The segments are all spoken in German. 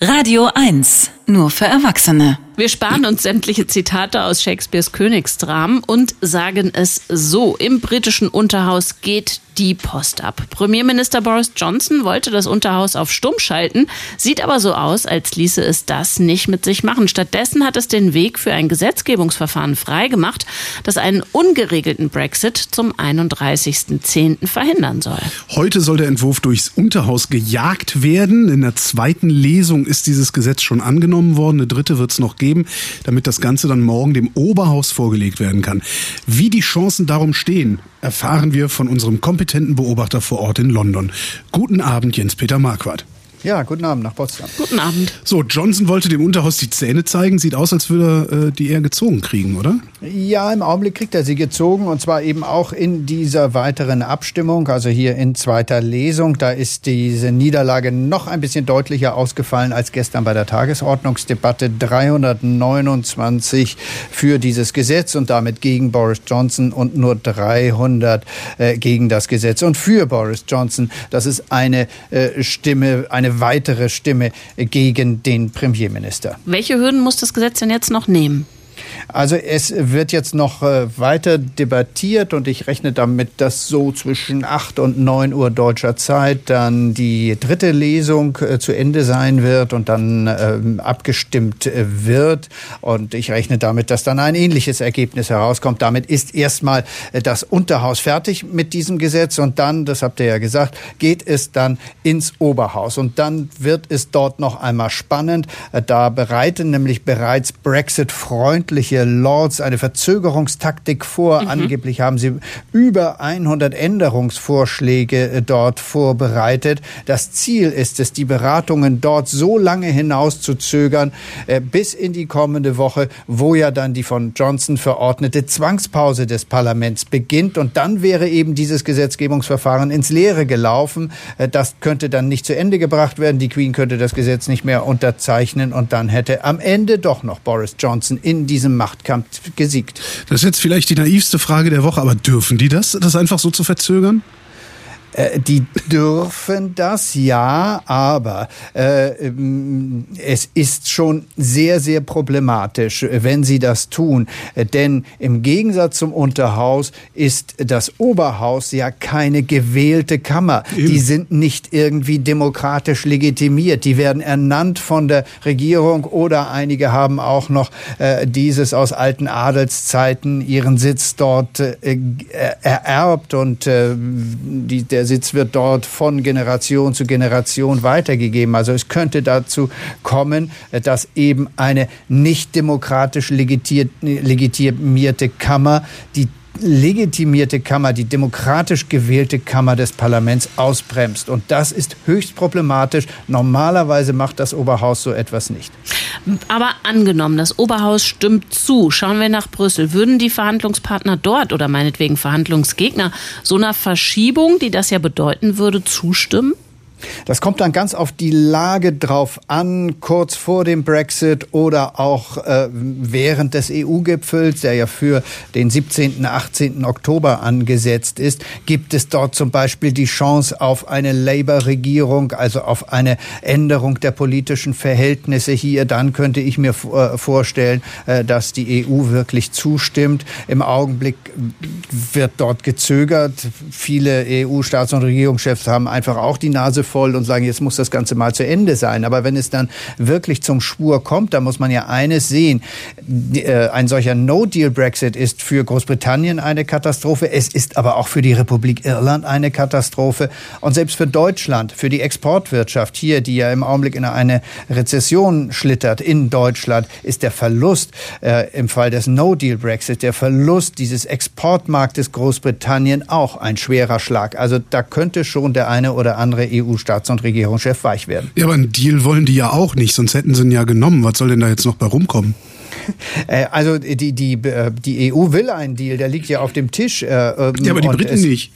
Radio 1, nur für Erwachsene. Wir sparen uns sämtliche Zitate aus Shakespeares Königsdramen und sagen es so: Im britischen Unterhaus geht die Post ab. Premierminister Boris Johnson wollte das Unterhaus auf Stumm schalten, sieht aber so aus, als ließe es das nicht mit sich machen. Stattdessen hat es den Weg für ein Gesetzgebungsverfahren freigemacht, das einen ungeregelten Brexit zum 31.10. verhindern soll. Heute soll der Entwurf durchs Unterhaus gejagt werden. In der zweiten Lesung ist dieses Gesetz schon angenommen worden. Eine dritte wird es noch geben, damit das Ganze dann morgen dem Oberhaus vorgelegt werden kann. Wie die Chancen darum stehen, erfahren wir von unserem kompetenten Beobachter vor Ort in London. Guten Abend, Jens-Peter Marquardt. Ja, guten Abend nach Potsdam. Guten Abend. So, Johnson wollte dem Unterhaus die Zähne zeigen. Sieht aus, als würde er die eher gezogen kriegen, oder? Ja, im Augenblick kriegt er sie gezogen, und zwar eben auch in dieser weiteren Abstimmung, also hier in zweiter Lesung. Da ist diese Niederlage noch ein bisschen deutlicher ausgefallen als gestern bei der Tagesordnungsdebatte. 329 für dieses Gesetz und damit gegen Boris Johnson und nur 300 gegen das Gesetz und für Boris Johnson. Das ist eine Stimme, eine weitere Stimme gegen den Premierminister. Welche Hürden muss das Gesetz denn jetzt noch nehmen? Also es wird jetzt noch weiter debattiert und ich rechne damit, dass so zwischen 8 und 9 Uhr deutscher Zeit dann die dritte Lesung zu Ende sein wird und dann abgestimmt wird. Und ich rechne damit, dass dann ein ähnliches Ergebnis herauskommt. Damit ist erstmal das Unterhaus fertig mit diesem Gesetz und dann, das habt ihr ja gesagt, geht es dann ins Oberhaus. Und dann wird es dort noch einmal spannend. Da bereiten nämlich bereits Brexit-freundliche Lords eine Verzögerungstaktik vor. Angeblich haben sie über 100 Änderungsvorschläge dort vorbereitet. Das Ziel ist es, die Beratungen dort so lange hinauszuzögern, bis in die kommende Woche, wo ja dann die von Johnson verordnete Zwangspause des Parlaments beginnt. Und dann wäre eben dieses Gesetzgebungsverfahren ins Leere gelaufen. Das könnte dann nicht zu Ende gebracht werden. Die Queen könnte das Gesetz nicht mehr unterzeichnen und dann hätte am Ende doch noch Boris Johnson in diesem Machtkampf gesiegt. Das ist jetzt vielleicht die naivste Frage der Woche, aber dürfen die das einfach so zu verzögern? Die dürfen das, ja, aber es ist schon sehr, sehr problematisch, wenn sie das tun. Denn im Gegensatz zum Unterhaus ist das Oberhaus ja keine gewählte Kammer. Eben. Die sind nicht irgendwie demokratisch legitimiert. Die werden ernannt von der Regierung oder einige haben auch noch dieses aus alten Adelszeiten ihren Sitz dort ererbt und der Sitz wird dort von Generation zu Generation weitergegeben. Also es könnte dazu kommen, dass eben eine nicht demokratisch legitimierte Kammer, die legitimierte Kammer, die demokratisch gewählte Kammer des Parlaments ausbremst. Und das ist höchst problematisch. Normalerweise macht das Oberhaus so etwas nicht. Aber angenommen, das Oberhaus stimmt zu. Schauen wir nach Brüssel. Würden die Verhandlungspartner dort oder meinetwegen Verhandlungsgegner so einer Verschiebung, die das ja bedeuten würde, zustimmen? Das kommt dann ganz auf die Lage drauf an, kurz vor dem Brexit oder auch während des EU-Gipfels, der ja für den 17., 18. Oktober angesetzt ist, gibt es dort zum Beispiel die Chance auf eine Labour-Regierung, also auf eine Änderung der politischen Verhältnisse hier. Dann könnte ich mir vorstellen, dass die EU wirklich zustimmt. Im Augenblick wird dort gezögert. Viele EU-Staats- und Regierungschefs haben einfach auch die Nase voll und sagen, jetzt muss das Ganze mal zu Ende sein. Aber wenn es dann wirklich zum Schwur kommt, dann muss man ja eines sehen. Ein solcher No-Deal-Brexit ist für Großbritannien eine Katastrophe. Es ist aber auch für die Republik Irland eine Katastrophe. Und selbst für Deutschland, für die Exportwirtschaft hier, die ja im Augenblick in eine Rezession schlittert in Deutschland, ist der Verlust im Fall des No-Deal-Brexit, der Verlust dieses Exportmarktes Großbritannien auch ein schwerer Schlag. Also da könnte schon der eine oder andere EU-Staats- und Regierungschef weich werden. Ja, aber einen Deal wollen die ja auch nicht, sonst hätten sie ihn ja genommen. Was soll denn da jetzt noch bei rumkommen? Also die EU will einen Deal, der liegt ja auf dem Tisch. Ja, aber die Briten nicht.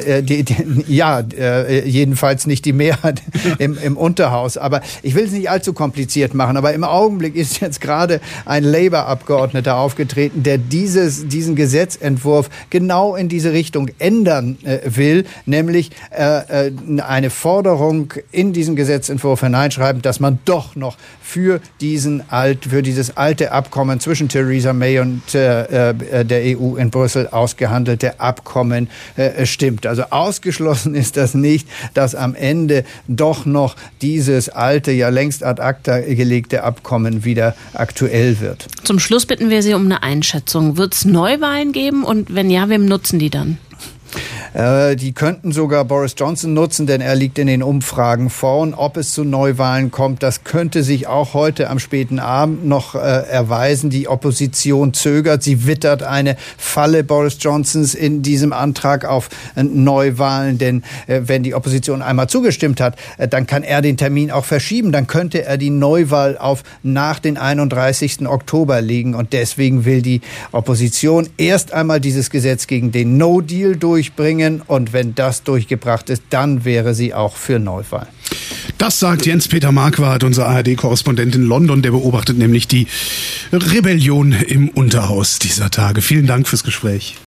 Jedenfalls nicht die Mehrheit im Unterhaus. Aber ich will es nicht allzu kompliziert machen. Aber im Augenblick ist jetzt gerade ein Labour-Abgeordneter aufgetreten, der diesen Gesetzentwurf genau in diese Richtung ändern will, nämlich eine Forderung in diesen Gesetzentwurf hineinschreiben, dass man doch noch für dieses alte Abkommen zwischen Theresa May und der EU in Brüssel ausgehandelte Abkommen stimmt. Also ausgeschlossen ist das nicht, dass am Ende doch noch dieses alte, ja längst ad acta gelegte Abkommen wieder aktuell wird. Zum Schluss bitten wir Sie um eine Einschätzung. Wird es Neuwahlen geben und wenn ja, wem nutzen die dann? Die könnten sogar Boris Johnson nutzen, denn er liegt in den Umfragen vorn. Ob es zu Neuwahlen kommt, das könnte sich auch heute am späten Abend noch erweisen. Die Opposition zögert. Sie wittert eine Falle Boris Johnsons in diesem Antrag auf Neuwahlen. Denn wenn die Opposition einmal zugestimmt hat, dann kann er den Termin auch verschieben. Dann könnte er die Neuwahl auf nach den 31. Oktober legen. Und deswegen will die Opposition erst einmal dieses Gesetz gegen den No-Deal durchbringen. Und wenn das durchgebracht ist, dann wäre sie auch für Neuwahlen. Das sagt Jens-Peter Marquardt, unser ARD-Korrespondent in London. Der beobachtet nämlich die Rebellion im Unterhaus dieser Tage. Vielen Dank fürs Gespräch.